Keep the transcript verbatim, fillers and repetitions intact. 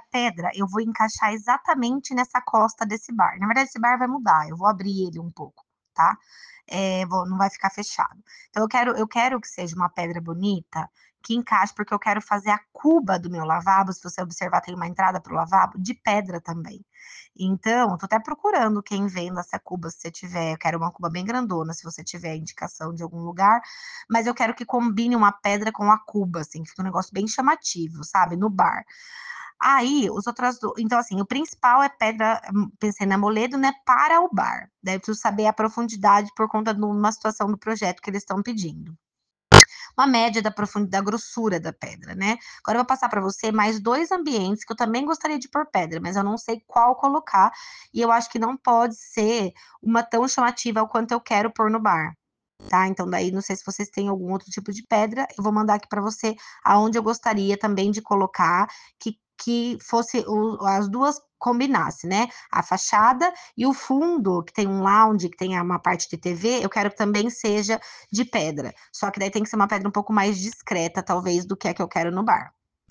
pedra eu vou encaixar exatamente nessa costa desse bar. Na verdade, esse bar vai mudar, eu vou abrir ele um pouco, tá? Eh, vou não vai ficar fechado. Então eu quero eu quero que seja uma pedra bonita, que encaixe, porque eu quero fazer a cuba do meu lavabo, se você observar, tem uma entrada para o lavabo, de pedra também. Então, eu tô até procurando quem venda essa cuba, se você tiver. Eu quero uma cuba bem grandona, se você tiver indicação de algum lugar, mas eu quero que combine uma pedra com a cuba, assim, que fique um negócio bem chamativo, sabe, no bar. Aí, os outras do então, assim, o principal é pedra, hum, pensei na Moledo, né, para o bar. Daí eu preciso saber a profundidade por conta de uma situação do projeto que eles estão pedindo. Uma média da profun da grossura da pedra, né. Agora eu vou passar para você mais dois ambientes que eu também gostaria de pôr pedra, mas eu não sei qual colocar, e eu acho que não pode ser uma tão chamativa ao quanto eu quero pôr no bar, tá. Então daí não sei se vocês têm algum outro tipo de pedra, eu vou mandar aqui para você aonde eu gostaria também de colocar, que que fosse o as duas combinasse, né, a fachada e o fundo, que tem um lounge, que tenha uma parte de T V, eu quero que também seja de pedra, só que daí tem que ser uma pedra um pouco mais discreta, talvez, do que a que eu quero no bar.